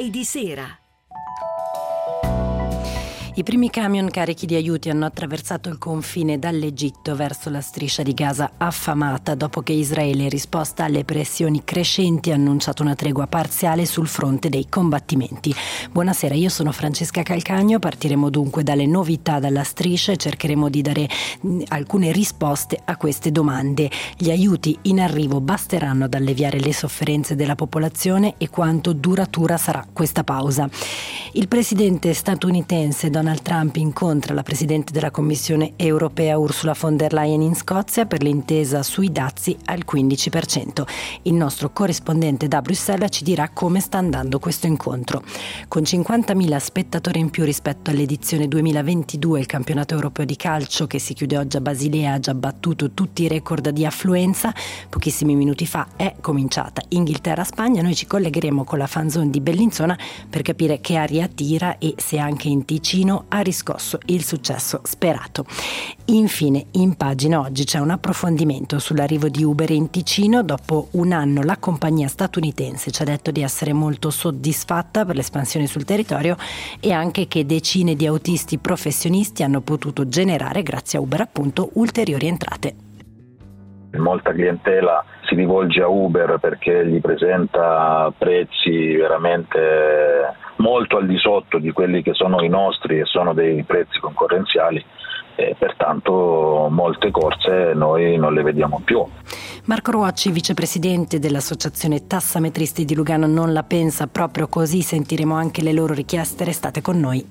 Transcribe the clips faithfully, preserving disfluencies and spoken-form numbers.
sei di sera. I primi camion carichi di aiuti hanno attraversato il confine dall'Egitto verso la striscia di Gaza affamata dopo che Israele, in risposta alle pressioni crescenti, ha annunciato una tregua parziale sul fronte dei combattimenti. Buonasera, io sono Francesca Calcagno, partiremo dunque dalle novità dalla striscia e cercheremo di dare mh, alcune risposte a queste domande. Gli aiuti in arrivo basteranno ad alleviare le sofferenze della popolazione e quanto duratura sarà questa pausa? Il presidente statunitense Donald Trump incontra la presidente della Commissione europea Ursula von der Leyen in Scozia per l'intesa sui dazi al quindici per cento. Il nostro corrispondente da Bruxelles ci dirà come sta andando questo incontro. Con cinquantamila spettatori in più rispetto all'edizione duemilaventidue, il campionato europeo di calcio che si chiude oggi a Basilea ha già battuto tutti i record di affluenza. Pochissimi minuti fa è cominciata Inghilterra-Spagna. Noi ci collegheremo con la fanzone di Bellinzona per capire che aria tira e se anche in Ticino ha riscosso il successo sperato. Infine, in pagina oggi c'è un approfondimento sull'arrivo di Uber in Ticino. Dopo un anno la compagnia statunitense ci ha detto di essere molto soddisfatta per l'espansione sul territorio e anche che decine di autisti professionisti hanno potuto generare, grazie a Uber appunto, ulteriori entrate. Molta clientela si rivolge a Uber perché gli presenta prezzi veramente molto al di sotto di quelli che sono i nostri e sono dei prezzi concorrenziali e pertanto molte corse noi non le vediamo più. Marco Ruocci, vicepresidente dell'Associazione Tassametristi di Lugano, non la pensa proprio così. Sentiremo anche le loro richieste. Restate con noi.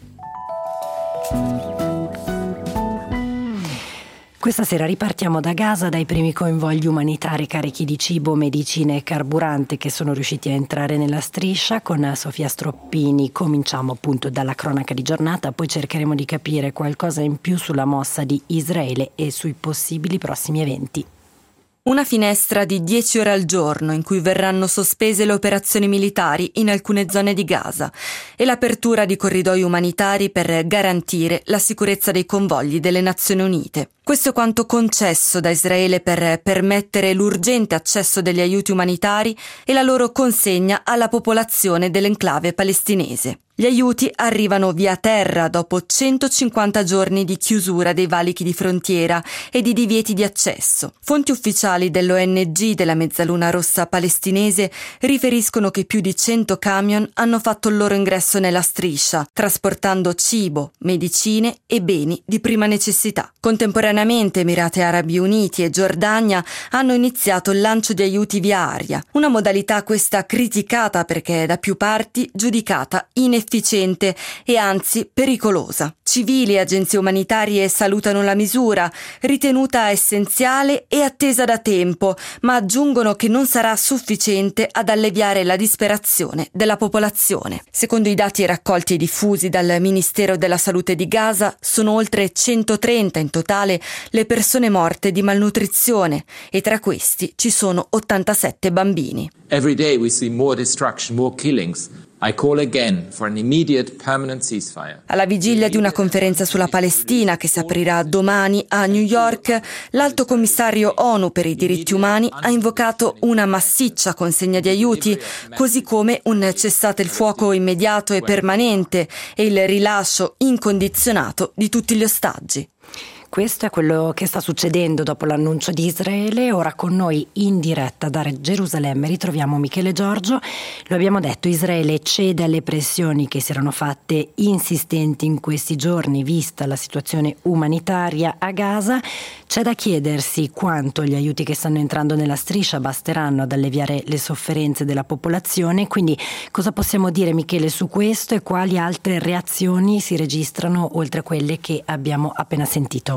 Questa sera ripartiamo da Gaza, dai primi convogli umanitari carichi di cibo, medicine e carburante che sono riusciti a entrare nella striscia. Con Sofia Stroppini cominciamo appunto dalla cronaca di giornata, poi cercheremo di capire qualcosa in più sulla mossa di Israele e sui possibili prossimi eventi. Una finestra di dieci ore al giorno in cui verranno sospese le operazioni militari in alcune zone di Gaza e l'apertura di corridoi umanitari per garantire la sicurezza dei convogli delle Nazioni Unite. Questo è quanto concesso da Israele per permettere l'urgente accesso degli aiuti umanitari e la loro consegna alla popolazione dell'enclave palestinese. Gli aiuti arrivano via terra dopo centocinquanta giorni di chiusura dei valichi di frontiera e di divieti di accesso. Fonti ufficiali dell'O N G della Mezzaluna Rossa palestinese riferiscono che più di cento camion hanno fatto il loro ingresso nella striscia, trasportando cibo, medicine e beni di prima necessità. Contemporaneamente Emirati Arabi Uniti e Giordania hanno iniziato il lancio di aiuti via aria, una modalità questa criticata perché da più parti giudicata inefficace efficiente e anzi pericolosa. Civili e agenzie umanitarie salutano la misura, ritenuta essenziale e attesa da tempo, ma aggiungono che non sarà sufficiente ad alleviare la disperazione della popolazione. Secondo i dati raccolti e diffusi dal Ministero della Salute di Gaza, sono oltre centotrenta in totale le persone morte di malnutrizione e tra questi ci sono ottantasette bambini. Every day we see more destruction, more killings. I call again for an immediate permanent ceasefire. Alla vigilia di una conferenza sulla Palestina che si aprirà domani a New York, l'Alto Commissario ONU per i diritti umani ha invocato una massiccia consegna di aiuti, così come un cessate il fuoco immediato e permanente e il rilascio incondizionato di tutti gli ostaggi. Questo è quello che sta succedendo dopo l'annuncio di Israele. Ora con noi in diretta da Gerusalemme ritroviamo Michele Giorgio. Lo abbiamo detto, Israele cede alle pressioni che si erano fatte insistenti in questi giorni vista la situazione umanitaria a Gaza. C'è da chiedersi quanto gli aiuti che stanno entrando nella striscia basteranno ad alleviare le sofferenze della popolazione. Quindi cosa possiamo dire, Michele, su questo e quali altre reazioni si registrano oltre a quelle che abbiamo appena sentito?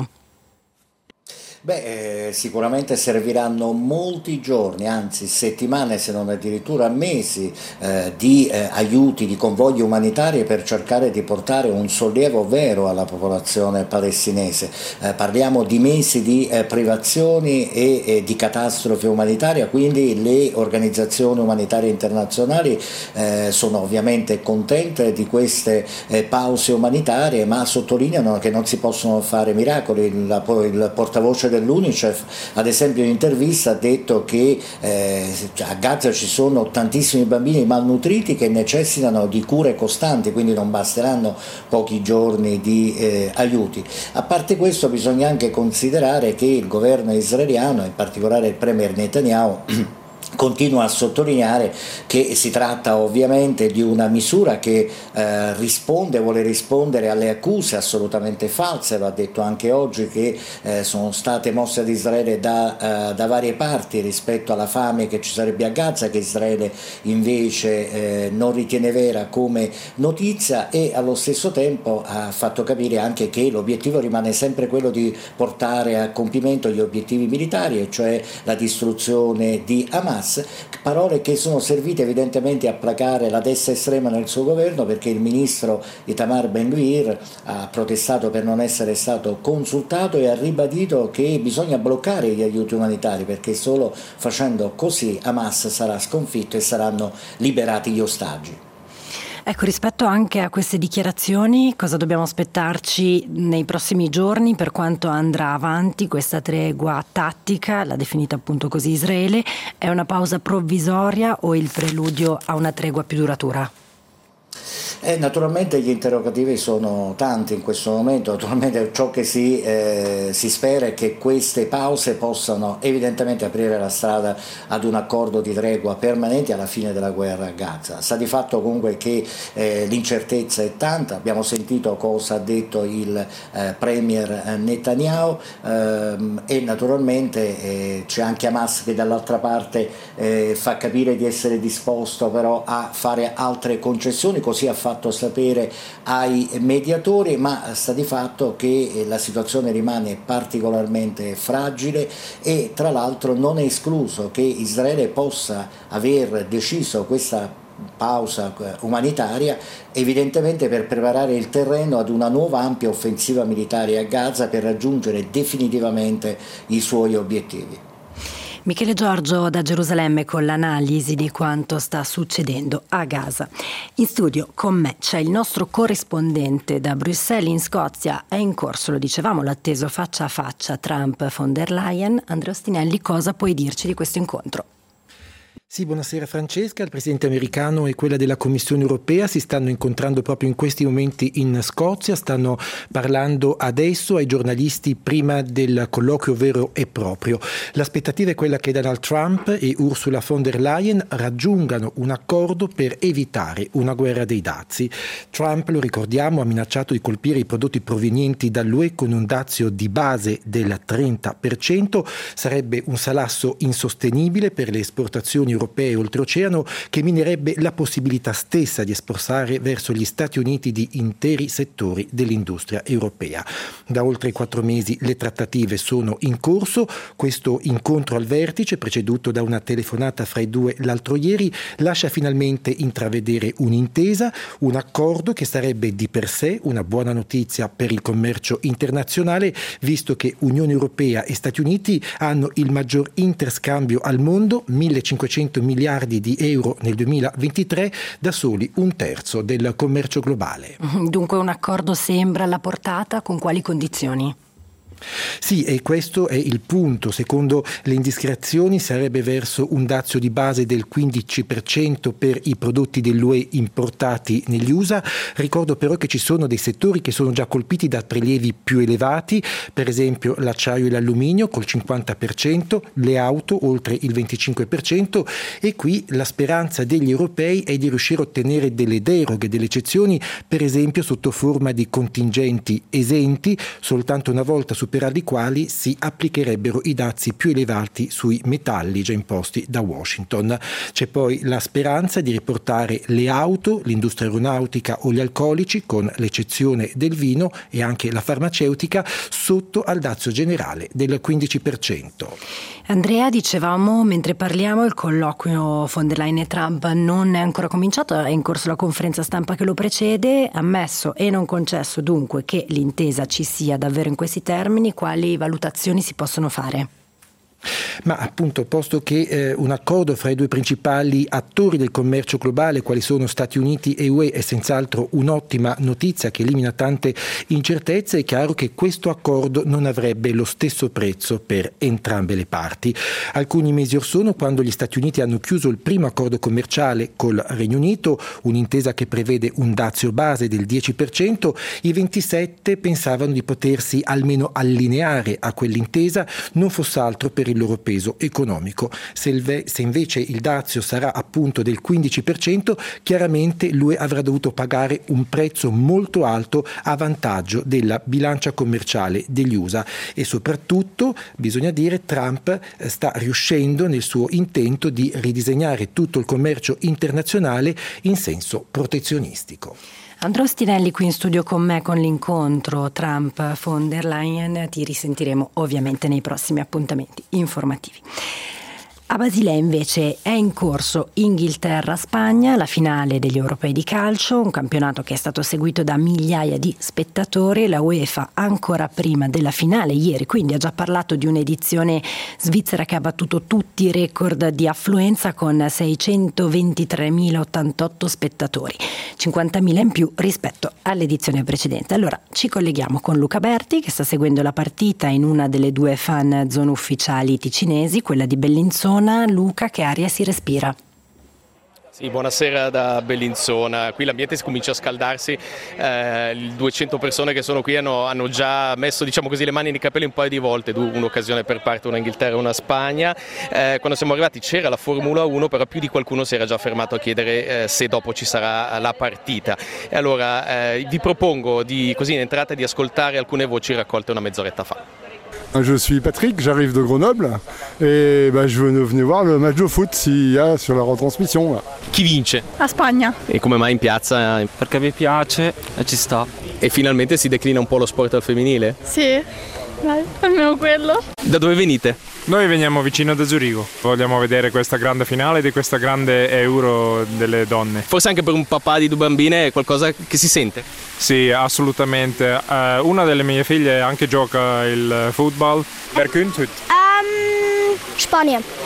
Beh, eh, sicuramente serviranno molti giorni, anzi settimane, se non addirittura mesi eh, di eh, aiuti, di convogli umanitari per cercare di portare un sollievo vero alla popolazione palestinese. Eh, parliamo di mesi di eh, privazioni e, e di catastrofe umanitaria, quindi le organizzazioni umanitarie internazionali eh, sono ovviamente contente di queste eh, pause umanitarie, ma sottolineano che non si possono fare miracoli. La, il portavoce del dell'Unicef, ad esempio in intervista ha detto che eh, a Gaza ci sono tantissimi bambini malnutriti che necessitano di cure costanti, quindi non basteranno pochi giorni di eh, aiuti. A parte questo bisogna anche considerare che il governo israeliano, in particolare il premier Netanyahu, continua a sottolineare che si tratta ovviamente di una misura che eh, risponde, vuole rispondere alle accuse assolutamente false. Lo ha detto anche oggi che eh, sono state mosse ad Israele da, eh, da varie parti rispetto alla fame che ci sarebbe a Gaza, che Israele invece eh, non ritiene vera come notizia, e allo stesso tempo ha fatto capire anche che l'obiettivo rimane sempre quello di portare a compimento gli obiettivi militari, e cioè la distruzione di Hamas. Parole che sono servite evidentemente a placare la destra estrema nel suo governo, perché il ministro Itamar Ben-Gvir ha protestato per non essere stato consultato e ha ribadito che bisogna bloccare gli aiuti umanitari, perché solo facendo così Hamas sarà sconfitto e saranno liberati gli ostaggi. Ecco, rispetto anche a queste dichiarazioni, cosa dobbiamo aspettarci nei prossimi giorni per quanto andrà avanti questa tregua tattica, l'ha definita appunto così Israele? È una pausa provvisoria o il preludio a una tregua più duratura? Eh, naturalmente gli interrogativi sono tanti in questo momento. Naturalmente ciò che si, eh, si spera è che queste pause possano evidentemente aprire la strada ad un accordo di tregua permanente alla fine della guerra a Gaza. Sta di fatto comunque che eh, l'incertezza è tanta. Abbiamo sentito cosa ha detto il eh, premier Netanyahu ehm, e naturalmente eh, c'è anche Hamas che dall'altra parte eh, fa capire di essere disposto però a fare altre concessioni, così ha fatto sapere ai mediatori, ma sta di fatto che la situazione rimane particolarmente fragile e tra l'altro non è escluso che Israele possa aver deciso questa pausa umanitaria evidentemente per preparare il terreno ad una nuova ampia offensiva militare a Gaza per raggiungere definitivamente i suoi obiettivi. Michele Giorgio da Gerusalemme con l'analisi di quanto sta succedendo a Gaza. In studio con me c'è il nostro corrispondente da Bruxelles in Scozia. È in corso, lo dicevamo, l'atteso faccia a faccia Trump-von der Leyen. Andrea Ostinelli, cosa puoi dirci di questo incontro? Sì, buonasera Francesca. Il presidente americano e quella della Commissione europea si stanno incontrando proprio in questi momenti in Scozia, stanno parlando adesso ai giornalisti prima del colloquio vero e proprio. L'aspettativa è quella che Donald Trump e Ursula von der Leyen raggiungano un accordo per evitare una guerra dei dazi. Trump, lo ricordiamo, ha minacciato di colpire i prodotti provenienti dall'U E con un dazio di base del trenta per cento. Sarebbe un salasso insostenibile per le esportazioni europee oltreoceano, che minerebbe la possibilità stessa di esportare verso gli Stati Uniti di interi settori dell'industria europea. Da oltre quattro mesi le trattative sono in corso. Questo incontro al vertice, preceduto da una telefonata fra i due l'altro ieri, lascia finalmente intravedere un'intesa, un accordo che sarebbe di per sé una buona notizia per il commercio internazionale, visto che Unione Europea e Stati Uniti hanno il maggior interscambio al mondo, millecinquecento miliardi di euro nel duemilaventitré, da soli un terzo del commercio globale. Dunque un accordo sembra alla portata, con quali condizioni? Sì, e questo è il punto. Secondo le indiscrezioni sarebbe verso un dazio di base del quindici per cento per i prodotti dell'U E importati negli U S A. Ricordo però che ci sono dei settori che sono già colpiti da prelievi più elevati, per esempio l'acciaio e l'alluminio col cinquanta per cento, le auto oltre il venticinque per cento, e qui la speranza degli europei è di riuscire a ottenere delle deroghe, delle eccezioni, per esempio sotto forma di contingenti esenti, soltanto una volta su superati i quali si applicherebbero i dazi più elevati sui metalli già imposti da Washington. C'è poi la speranza di riportare le auto, l'industria aeronautica o gli alcolici, con l'eccezione del vino, e anche la farmaceutica sotto al dazio generale del quindici per cento. Andrea, dicevamo mentre parliamo, il colloquio von der Leyen e Trump non è ancora cominciato, è in corso la conferenza stampa che lo precede. Ammesso e non concesso dunque che l'intesa ci sia davvero in questi termini, quali valutazioni si possono fare? Ma appunto, posto che eh, un accordo fra i due principali attori del commercio globale, quali sono Stati Uniti e U E, è senz'altro un'ottima notizia che elimina tante incertezze, è chiaro che questo accordo non avrebbe lo stesso prezzo per entrambe le parti. Alcuni mesi or sono, quando gli Stati Uniti hanno chiuso il primo accordo commerciale col Regno Unito, un'intesa che prevede un dazio base del dieci per cento, i ventisette pensavano di potersi almeno allineare a quell'intesa, non fosse altro per il loro peso economico. Se, il, se invece il dazio sarà appunto del quindici per cento, chiaramente l'U E avrà dovuto pagare un prezzo molto alto a vantaggio della bilancia commerciale degli U S A e soprattutto, bisogna dire, Trump sta riuscendo nel suo intento di ridisegnare tutto il commercio internazionale in senso protezionistico. Andrea Ostinelli qui in studio con me con l'incontro Trump-von der Leyen. Ti risentiremo ovviamente nei prossimi appuntamenti informativi. A Basilea invece è in corso Inghilterra-Spagna, la finale degli europei di calcio, un campionato che è stato seguito da migliaia di spettatori. La UEFA ancora prima della finale ieri quindi ha già parlato di un'edizione svizzera che ha battuto tutti i record di affluenza con seicentoventitremilaottantotto spettatori, cinquantamila in più rispetto all'edizione precedente. Allora ci colleghiamo con Luca Berti che sta seguendo la partita in una delle due fan zone ufficiali ticinesi, quella di Bellinzona. Luca, che aria si respira? Sì, buonasera da Bellinzona. Qui l'ambiente si comincia a scaldarsi, eh, duecento persone che sono qui hanno, hanno già messo, diciamo così, le mani nei capelli un paio di volte, un'occasione per parte, una Inghilterra e una Spagna. Eh, quando siamo arrivati c'era la Formula uno, però più di qualcuno si era già fermato a chiedere eh, se dopo ci sarà la partita. E allora eh, vi propongo di, così in entrata, di ascoltare alcune voci raccolte una mezz'oretta fa. Je suis Patrick, j'arrive de Grenoble et bah, je venais voir le match de foot s'il y a sur la retransmission. Là. Chi vince? La Spagna. E come mai in piazza? Perché mi piace e ci sta. E finalmente si declina un po' lo sport al femminile? Sì, dai, almeno quello. Da dove venite? Noi veniamo vicino da Zurigo, vogliamo vedere questa grande finale di questa grande Euro delle donne. Forse anche per un papà di due bambine è qualcosa che si sente? Sì, assolutamente. Uh, una delle mie figlie anche gioca il football. Wer kunt het? Um, Spagna.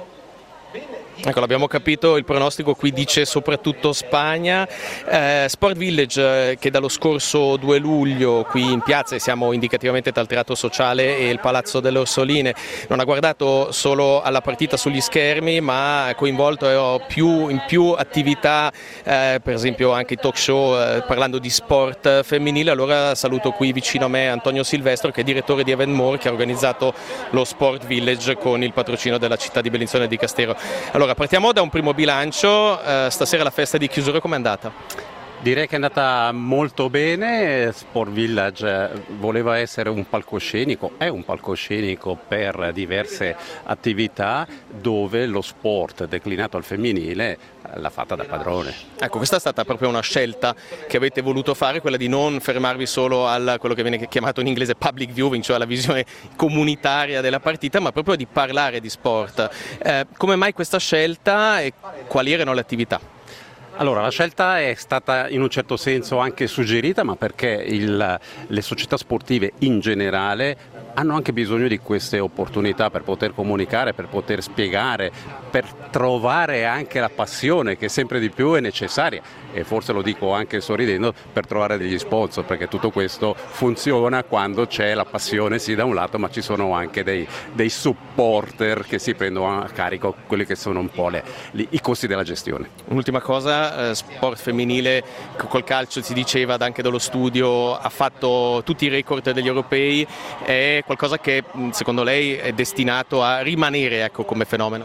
Ecco, l'abbiamo capito, il pronostico qui dice soprattutto Spagna. eh, Sport Village, eh, che dallo scorso due luglio qui in piazza, e siamo indicativamente tra il Teatro Sociale e il Palazzo delle Orsoline, non ha guardato solo alla partita sugli schermi, ma ha coinvolto più, in più attività, eh, per esempio anche i talk show eh, parlando di sport femminile. Allora saluto qui vicino a me Antonio Silvestro, che è direttore di Eventmore, che ha organizzato lo Sport Village con il patrocinio della città di Bellinzona e di Castero. Allora, partiamo da un primo bilancio. Eh, stasera la festa di chiusura com'è andata? Direi che è andata molto bene. Sport Village voleva essere un palcoscenico, è un palcoscenico per diverse attività dove lo sport declinato al femminile l'ha fatta da padrone. Ecco, questa è stata proprio una scelta che avete voluto fare, quella di non fermarvi solo a quello che viene chiamato in inglese public viewing, cioè la visione comunitaria della partita, ma proprio di parlare di sport. Eh, come mai questa scelta e quali erano le attività? Allora, la scelta è stata in un certo senso anche suggerita, ma perché il, le società sportive in generale hanno anche bisogno di queste opportunità per poter comunicare, per poter spiegare, per trovare anche la passione che sempre di più è necessaria, e forse lo dico anche sorridendo, per trovare degli sponsor, perché tutto questo funziona quando c'è la passione sì da un lato, ma ci sono anche dei, dei supporter che si prendono a carico quelli che sono un po' le, le, i costi della gestione. Un'ultima cosa, eh, sport femminile col calcio, si diceva anche dallo studio, ha fatto tutti i record degli europei, è qualcosa che secondo lei è destinato a rimanere, ecco, come fenomeno?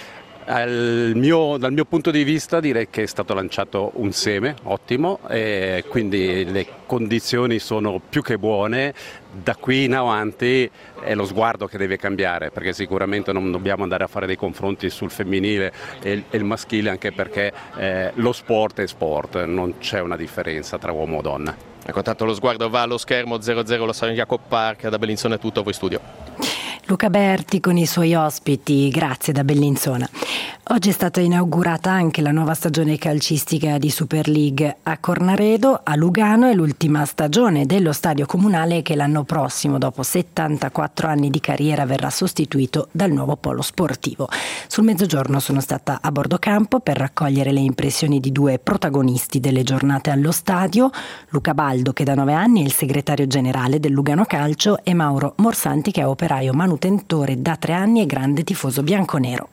Al mio, dal mio punto di vista direi che è stato lanciato un seme ottimo, e quindi le condizioni sono più che buone. Da qui in avanti è lo sguardo che deve cambiare, perché sicuramente non dobbiamo andare a fare dei confronti sul femminile e il, e il maschile, anche perché eh, lo sport è sport, non c'è una differenza tra uomo o donna. Ecco, tanto lo sguardo va allo schermo. Zero zero lo San Jacob Park, da Bellinzona è tutto, a voi studio. Luca Berti con i suoi ospiti, grazie da Bellinzona. Oggi è stata inaugurata anche la nuova stagione calcistica di Super League a Cornaredo. A Lugano è l'ultima stagione dello stadio comunale che l'anno prossimo, dopo settantaquattro anni di carriera, verrà sostituito dal nuovo polo sportivo. Sul mezzogiorno sono stata a bordo campo per raccogliere le impressioni di due protagonisti delle giornate allo stadio, Luca Baldo, che da nove anni è il segretario generale del Lugano Calcio, e Mauro Morsanti, che è operaio manutentore da tre anni e grande tifoso bianconero.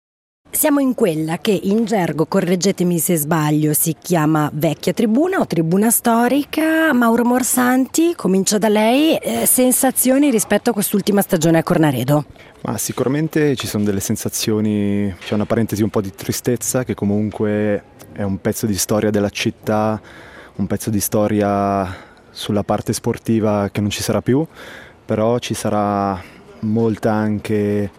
Siamo in quella che in gergo, correggetemi se sbaglio, si chiama vecchia tribuna o tribuna storica. Mauro Morsanti, comincio da lei, eh, sensazioni rispetto a quest'ultima stagione a Cornaredo? Ma sicuramente ci sono delle sensazioni, c'è una parentesi un po' di tristezza, che comunque è un pezzo di storia della città, un pezzo di storia sulla parte sportiva che non ci sarà più, però ci sarà molta anche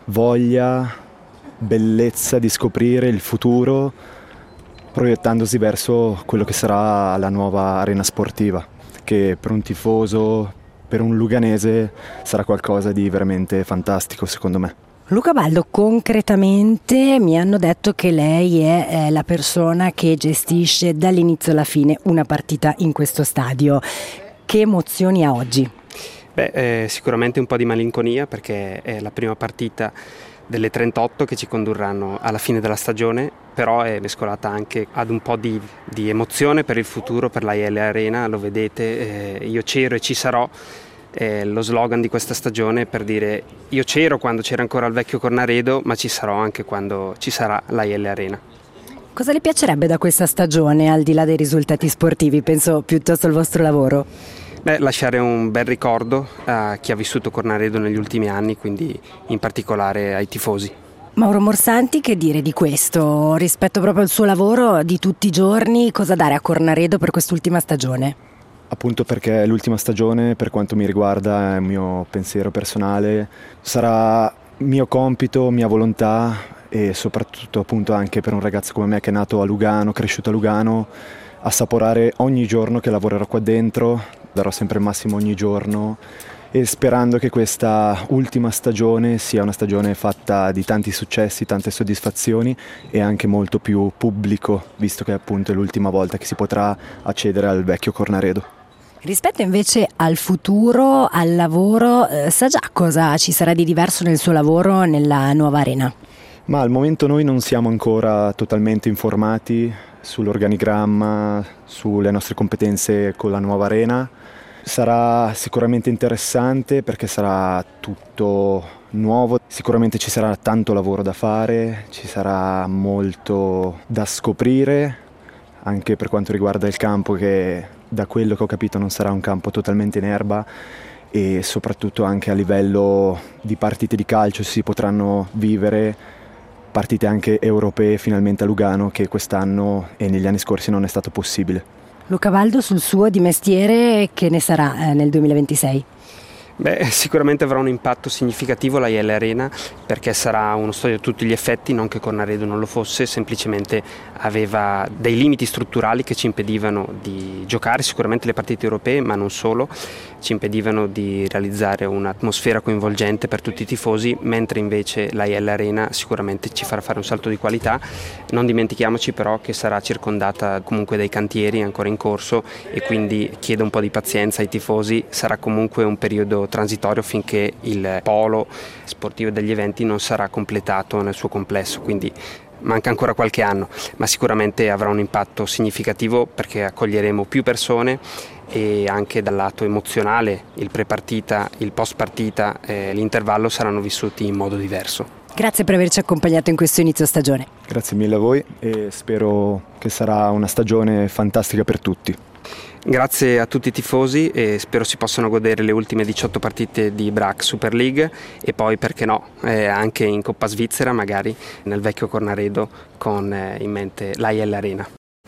voglia, bellezza di scoprire il futuro, proiettandosi verso quello che sarà la nuova arena sportiva, che per un tifoso, per un luganese, sarà qualcosa di veramente fantastico, secondo me. Luca Baldo, concretamente mi hanno detto che lei è eh, la persona che gestisce dall'inizio alla fine una partita in questo stadio. Che emozioni ha oggi? Beh, eh, sicuramente un po' di malinconia, perché è la prima partita delle trentotto che ci condurranno alla fine della stagione, però è mescolata anche ad un po' di, di emozione per il futuro, per la I L Arena. Lo vedete, eh, io c'ero e ci sarò, eh, lo slogan di questa stagione, per dire io c'ero quando c'era ancora il vecchio Cornaredo, ma ci sarò anche quando ci sarà la I L Arena. Cosa le piacerebbe da questa stagione, al di là dei risultati sportivi? Penso piuttosto al vostro lavoro. Beh, lasciare un bel ricordo a chi ha vissuto Cornaredo negli ultimi anni, quindi in particolare ai tifosi. Mauro Morsanti, che dire di questo? Rispetto proprio al suo lavoro di tutti i giorni, cosa dare a Cornaredo per quest'ultima stagione? Appunto perché l'ultima stagione, per quanto mi riguarda, è un mio pensiero personale, sarà mio compito, mia volontà, e soprattutto appunto anche per un ragazzo come me che è nato a Lugano, cresciuto a Lugano, assaporare ogni giorno che lavorerò qua dentro. Darò sempre il massimo ogni giorno, e sperando che questa ultima stagione sia una stagione fatta di tanti successi, tante soddisfazioni e anche molto più pubblico, visto che appunto è l'ultima volta che si potrà accedere al vecchio Cornaredo. Rispetto invece al futuro, al lavoro, eh, sa già cosa ci sarà di diverso nel suo lavoro nella nuova arena? Ma al momento noi non siamo ancora totalmente informati sull'organigramma, sulle nostre competenze con la nuova arena. Sarà sicuramente interessante perché sarà tutto nuovo, sicuramente ci sarà tanto lavoro da fare, ci sarà molto da scoprire, anche per quanto riguarda il campo, che da quello che ho capito non sarà un campo totalmente in erba, e soprattutto anche a livello di partite di calcio si potranno vivere partite anche europee finalmente a Lugano, che quest'anno e negli anni scorsi non è stato possibile. Luca Baldo, sul suo di mestiere, che ne sarà eh, nel duemilaventisei? Beh, sicuramente avrà un impatto significativo la I L Arena, perché sarà uno stadio a tutti gli effetti, non che Cornaredo non lo fosse, semplicemente aveva dei limiti strutturali che ci impedivano di giocare sicuramente le partite europee, ma non solo, ci impedivano di realizzare un'atmosfera coinvolgente per tutti i tifosi, mentre invece la I L Arena sicuramente ci farà fare un salto di qualità. Non dimentichiamoci però che sarà circondata comunque dai cantieri ancora in corso, e quindi chiedo un po' di pazienza ai tifosi, sarà comunque un periodo transitorio finché il polo sportivo degli eventi non sarà completato nel suo complesso, quindi manca ancora qualche anno, ma sicuramente avrà un impatto significativo perché accoglieremo più persone, e anche dal lato emozionale il pre-partita, il post-partita, eh, l'intervallo saranno vissuti in modo diverso. Grazie per averci accompagnato in questo inizio stagione. Grazie mille a voi e spero che sarà una stagione fantastica per tutti. Grazie a tutti i tifosi e spero si possano godere le ultime diciotto partite di Brac Super League, e poi perché no eh, anche in Coppa Svizzera, magari nel vecchio Cornaredo, con eh, in mente l'A I L Arena.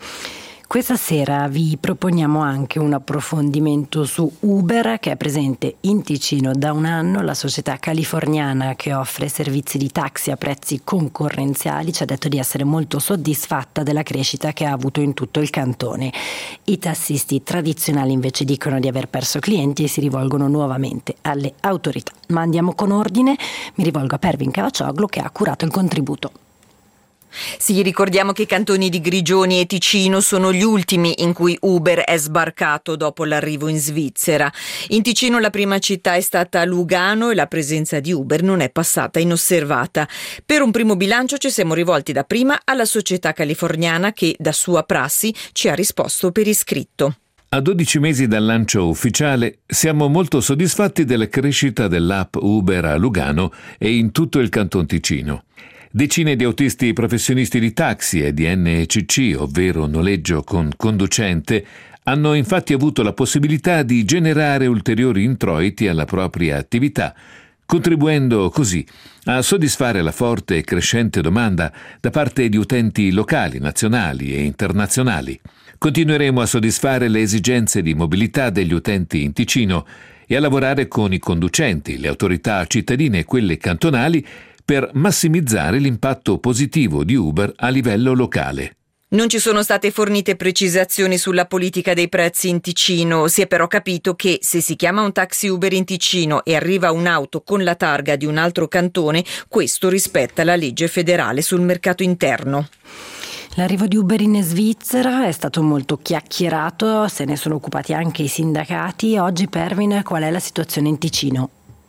Questa sera vi proponiamo anche un approfondimento su Uber, che è presente in Ticino da un anno. La società californiana che offre servizi di taxi a prezzi concorrenziali ci ha detto di essere molto soddisfatta della crescita che ha avuto in tutto il cantone. I tassisti tradizionali invece dicono di aver perso clienti e si rivolgono nuovamente alle autorità. Ma andiamo con ordine, mi rivolgo a Pervin Cavacioglu che ha curato il contributo. Sì, ricordiamo che i cantoni di Grigioni e Ticino sono gli ultimi in cui Uber è sbarcato dopo l'arrivo in Svizzera. In Ticino la prima città è stata Lugano e la presenza di Uber non è passata inosservata. Per un primo bilancio ci siamo rivolti dapprima alla società californiana che, da sua prassi, ci ha risposto per iscritto. A dodici mesi dal lancio ufficiale siamo molto soddisfatti della crescita dell'app Uber a Lugano e in tutto il Canton Ticino. Decine di autisti professionisti di taxi e di N C C, ovvero noleggio con conducente, hanno infatti avuto la possibilità di generare ulteriori introiti alla propria attività, contribuendo così a soddisfare la forte e crescente domanda da parte di utenti locali, nazionali e internazionali. Continueremo a soddisfare le esigenze di mobilità degli utenti in Ticino e a lavorare con i conducenti, le autorità cittadine e quelle cantonali per massimizzare l'impatto positivo di Uber a livello locale. Non ci sono state fornite precisazioni sulla politica dei prezzi in Ticino, si è però capito che se si chiama un taxi Uber in Ticino e arriva un'auto con la targa di un altro cantone, questo rispetta la legge federale sul mercato interno. L'arrivo di Uber in Svizzera è stato molto chiacchierato, se ne sono occupati anche i sindacati. Oggi, Pervin, qual è la situazione in Ticino?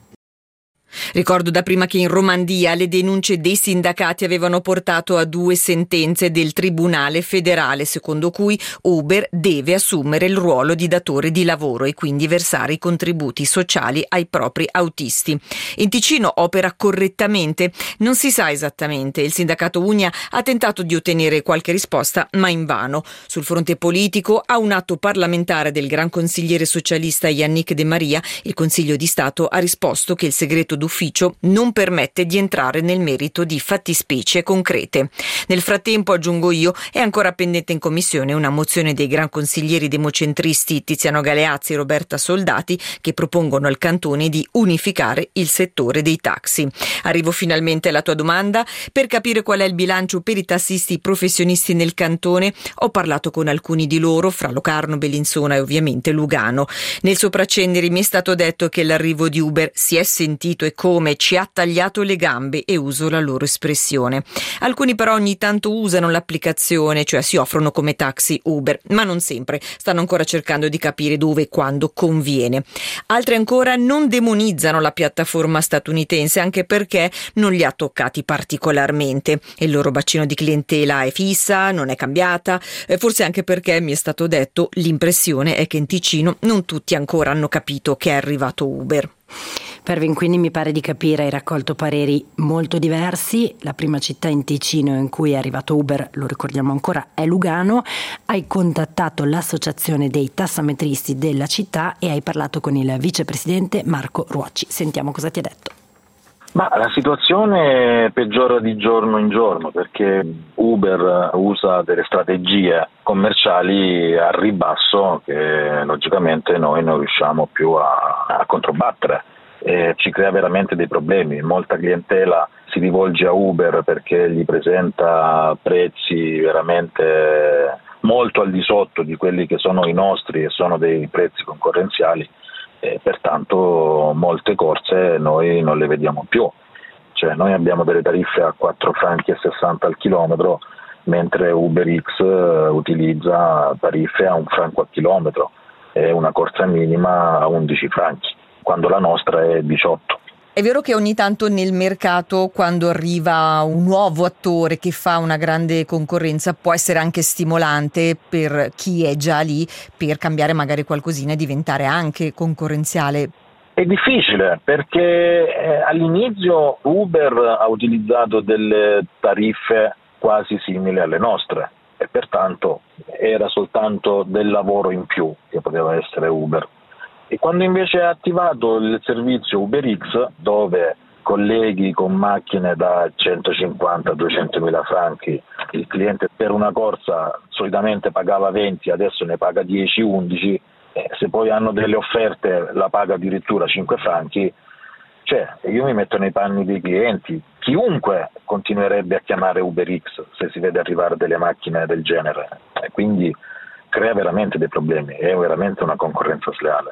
Ricordo da prima che in Romandia le denunce dei sindacati avevano portato a due sentenze del Tribunale federale, secondo cui Uber deve assumere il ruolo di datore di lavoro e quindi versare i contributi sociali ai propri autisti. In Ticino opera correttamente? Non si sa esattamente. Il sindacato Unia ha tentato di ottenere qualche risposta, ma invano. Sul fronte politico, a un atto parlamentare del gran consigliere socialista Yannick De Maria, il Consiglio di Stato ha risposto che il segreto d'ufficio non permette di entrare nel merito di fattispecie concrete. Nel frattempo, aggiungo io, è ancora pendente in commissione una mozione dei gran consiglieri democentristi Tiziano Galeazzi e Roberta Soldati che propongono al cantone di unificare il settore dei taxi. Arrivo finalmente alla tua domanda. Per capire qual è il bilancio per i tassisti professionisti nel cantone, ho parlato con alcuni di loro, fra Locarno, Bellinzona e ovviamente Lugano. Nel sopraccendere mi è stato detto che l'arrivo di Uber si è sentito e come ci ha tagliato le gambe, e uso la loro espressione. Alcuni però ogni tanto usano l'applicazione, cioè si offrono come taxi Uber, ma non sempre, stanno ancora cercando di capire dove e quando conviene. Altri ancora non demonizzano la piattaforma statunitense, anche perché non li ha toccati particolarmente. Il loro bacino di clientela è fissa, non è cambiata, forse anche perché, mi è stato detto, l'impressione è che in Ticino non tutti ancora hanno capito che è arrivato Uber. Pervin, quindi mi pare di capire, hai raccolto pareri molto diversi. La prima città in Ticino in cui è arrivato Uber, lo ricordiamo ancora, è Lugano. Hai contattato l'associazione dei tassametristi della città e hai parlato con il vicepresidente Marco Ruocci. Sentiamo cosa ti ha detto. Ma la situazione peggiora di giorno in giorno, perché Uber usa delle strategie commerciali a ribasso che logicamente noi non riusciamo più a, a controbattere. E ci crea veramente dei problemi. Molta clientela si rivolge a Uber perché gli presenta prezzi veramente molto al di sotto di quelli che sono i nostri e sono dei prezzi concorrenziali, e pertanto molte corse noi non le vediamo più. Cioè, noi abbiamo delle tariffe a quattro franchi e sessanta al chilometro, mentre UberX utilizza tariffe a un franco al chilometro e una corsa minima a undici franchi, quando la nostra è diciotto. È vero che ogni tanto nel mercato, quando arriva un nuovo attore che fa una grande concorrenza, può essere anche stimolante per chi è già lì per cambiare magari qualcosina e diventare anche concorrenziale. È difficile perché eh, all'inizio Uber ha utilizzato delle tariffe quasi simili alle nostre e pertanto era soltanto del lavoro in più che poteva essere Uber. E quando invece ha attivato il servizio UberX, dove colleghi con macchine da centocinquanta a duecentomila franchi, il cliente per una corsa solitamente pagava venti, adesso ne paga dieci undici, eh, se poi hanno delle offerte la paga addirittura cinque franchi, cioè io mi metto nei panni dei clienti. Chiunque continuerebbe a chiamare UberX se si vede arrivare delle macchine del genere, e quindi crea veramente dei problemi, è veramente una concorrenza sleale.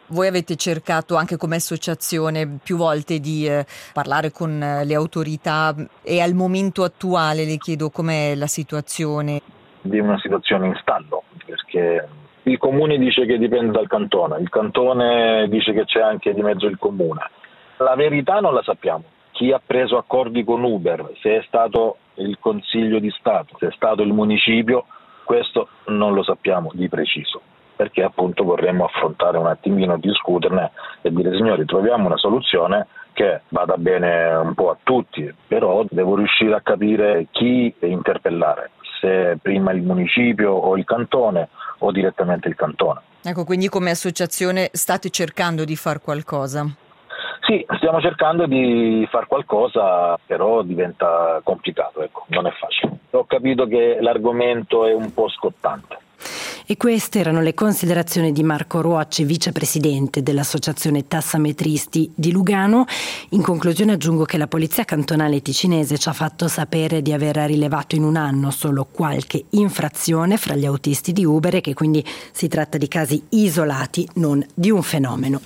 Voi avete cercato anche come associazione più volte di eh, parlare con eh, le autorità e al momento attuale le chiedo com'è la situazione? Di una situazione in stallo, perché il comune dice che dipende dal cantone, il cantone dice che c'è anche di mezzo il comune. La verità non la sappiamo. Chi ha preso accordi con Uber, se è stato il Consiglio di Stato, se è stato il municipio, questo non lo sappiamo di preciso. Perché appunto vorremmo affrontare un attimino, discuterne e dire signori troviamo una soluzione che vada bene un po' a tutti, però devo riuscire a capire chi interpellare, se prima il municipio o il cantone o direttamente il cantone. Ecco, quindi come associazione state cercando di far qualcosa? Sì, stiamo cercando di far qualcosa, però diventa complicato, ecco, non è facile. Ho capito che l'argomento è un po' scottante. E queste erano le considerazioni di Marco Ruocci, vicepresidente dell'Associazione Tassametristi di Lugano. In conclusione aggiungo che la Polizia Cantonale Ticinese ci ha fatto sapere di aver rilevato in un anno solo qualche infrazione fra gli autisti di Uber e che quindi si tratta di casi isolati, non di un fenomeno.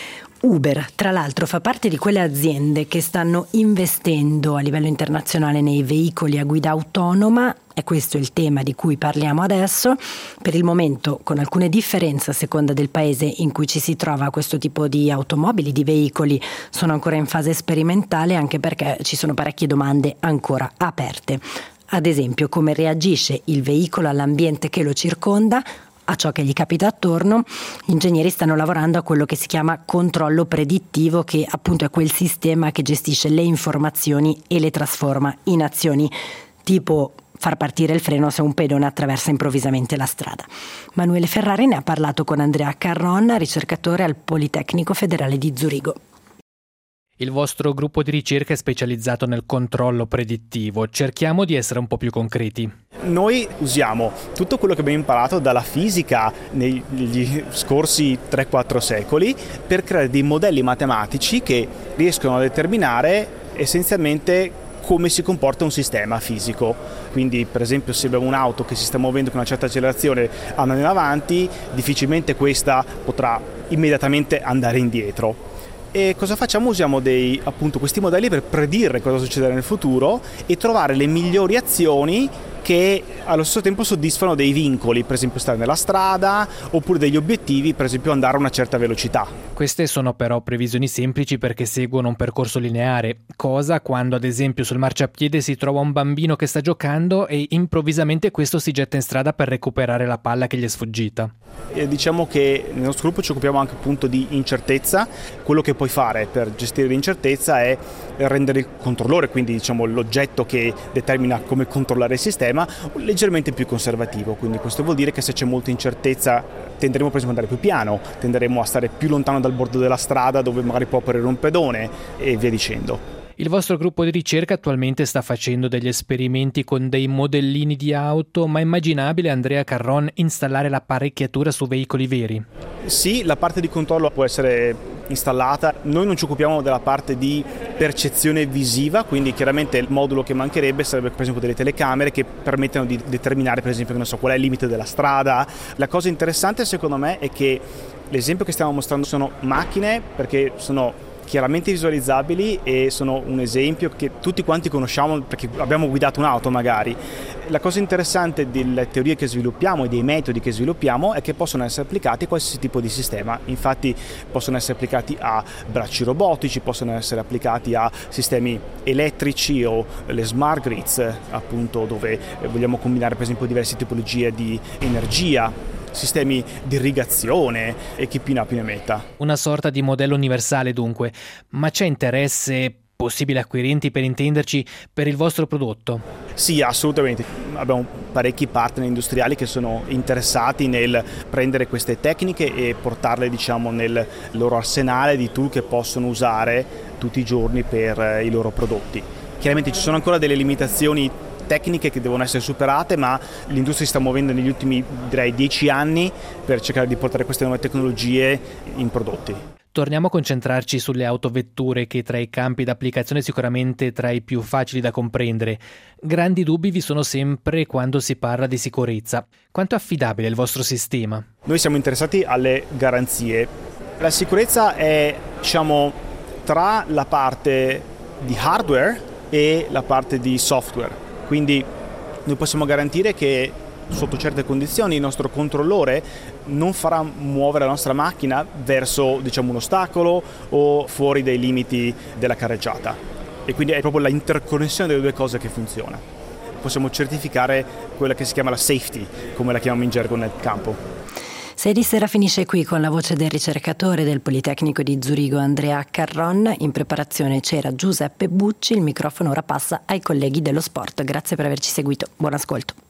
Uber, tra l'altro, fa parte di quelle aziende che stanno investendo a livello internazionale nei veicoli a guida autonoma. È questo il tema di cui parliamo adesso, per il momento con alcune differenze a seconda del paese in cui ci si trova. Questo tipo di automobili, di veicoli, sono ancora in fase sperimentale, anche perché ci sono parecchie domande ancora aperte. Ad esempio, come reagisce il veicolo all'ambiente che lo circonda, a ciò che gli capita attorno. Gli ingegneri stanno lavorando a quello che si chiama controllo predittivo, che appunto è quel sistema che gestisce le informazioni e le trasforma in azioni, tipo far partire il freno se un pedone attraversa improvvisamente la strada. Manuele Ferrari ne ha parlato con Andrea Carron, ricercatore al Politecnico Federale di Zurigo. Il vostro gruppo di ricerca è specializzato nel controllo predittivo. Cerchiamo di essere un po' più concreti. Noi usiamo tutto quello che abbiamo imparato dalla fisica negli scorsi tre quattro secoli per creare dei modelli matematici che riescono a determinare essenzialmente come si comporta un sistema fisico. Quindi per esempio se abbiamo un'auto che si sta muovendo con una certa accelerazione andando in avanti, difficilmente questa potrà immediatamente andare indietro. E cosa facciamo? Usiamo dei, appunto, questi modelli per predire cosa succederà nel futuro e trovare le migliori azioni che allo stesso tempo soddisfano dei vincoli, per esempio stare nella strada, oppure degli obiettivi, per esempio andare a una certa velocità. Queste sono però previsioni semplici perché seguono un percorso lineare. Cosa quando ad esempio sul marciapiede si trova un bambino che sta giocando e improvvisamente questo si getta in strada per recuperare la palla che gli è sfuggita? E diciamo che nel nostro gruppo ci occupiamo anche appunto di incertezza. Quello che puoi fare per gestire l'incertezza è rendere il controllore, quindi diciamo l'oggetto che determina come controllare il sistema, leggermente più conservativo. Quindi questo vuol dire che se c'è molta incertezza tenderemo per esempio ad andare più piano, tenderemo a stare più lontano dal bordo della strada dove magari può apparire un pedone e via dicendo. Il vostro gruppo di ricerca attualmente sta facendo degli esperimenti con dei modellini di auto, ma è immaginabile, Andrea Carron, installare l'apparecchiatura su veicoli veri? Sì, la parte di controllo può essere installata. Noi non ci occupiamo della parte di percezione visiva, quindi chiaramente il modulo che mancherebbe sarebbe per esempio delle telecamere che permettono di determinare per esempio non so, qual è il limite della strada. La cosa interessante secondo me è che l'esempio che stiamo mostrando sono macchine, perché sono chiaramente visualizzabili e sono un esempio che tutti quanti conosciamo perché abbiamo guidato un'auto magari. La cosa interessante delle teorie che sviluppiamo e dei metodi che sviluppiamo è che possono essere applicati a qualsiasi tipo di sistema. Infatti possono essere applicati a bracci robotici, possono essere applicati a sistemi elettrici o le smart grids, appunto dove vogliamo combinare per esempio diverse tipologie di energia, sistemi di irrigazione e chi più ne ha più ne metta. Una sorta di modello universale dunque, ma c'è interesse, possibili acquirenti per intenderci, per il vostro prodotto? Sì, assolutamente. Abbiamo parecchi partner industriali che sono interessati nel prendere queste tecniche e portarle diciamo nel loro arsenale di tool che possono usare tutti i giorni per i loro prodotti. Chiaramente ci sono ancora delle limitazioni tecniche che devono essere superate, ma l'industria si sta muovendo negli ultimi direi dieci anni per cercare di portare queste nuove tecnologie in prodotti. torniamo a concentrarci sulle autovetture, che tra i campi d'applicazione sicuramente tra i più facili da comprendere. Grandi dubbi vi sono sempre quando si parla di sicurezza. Quanto è affidabile il vostro sistema? Noi siamo interessati alle garanzie. La sicurezza è, diciamo, tra la parte di hardware e la parte di software. Quindi noi possiamo garantire che sotto certe condizioni il nostro controllore non farà muovere la nostra macchina verso, diciamo, un ostacolo o fuori dai limiti della carreggiata. E quindi è proprio la interconnessione delle due cose che funziona. Possiamo certificare quella che si chiama la safety, come la chiamiamo in gergo nel campo. Sei di sera finisce qui con la voce del ricercatore del Politecnico di Zurigo Andrea Carron. In preparazione c'era Giuseppe Bucci, il microfono ora passa ai colleghi dello sport. Grazie per averci seguito, buon ascolto.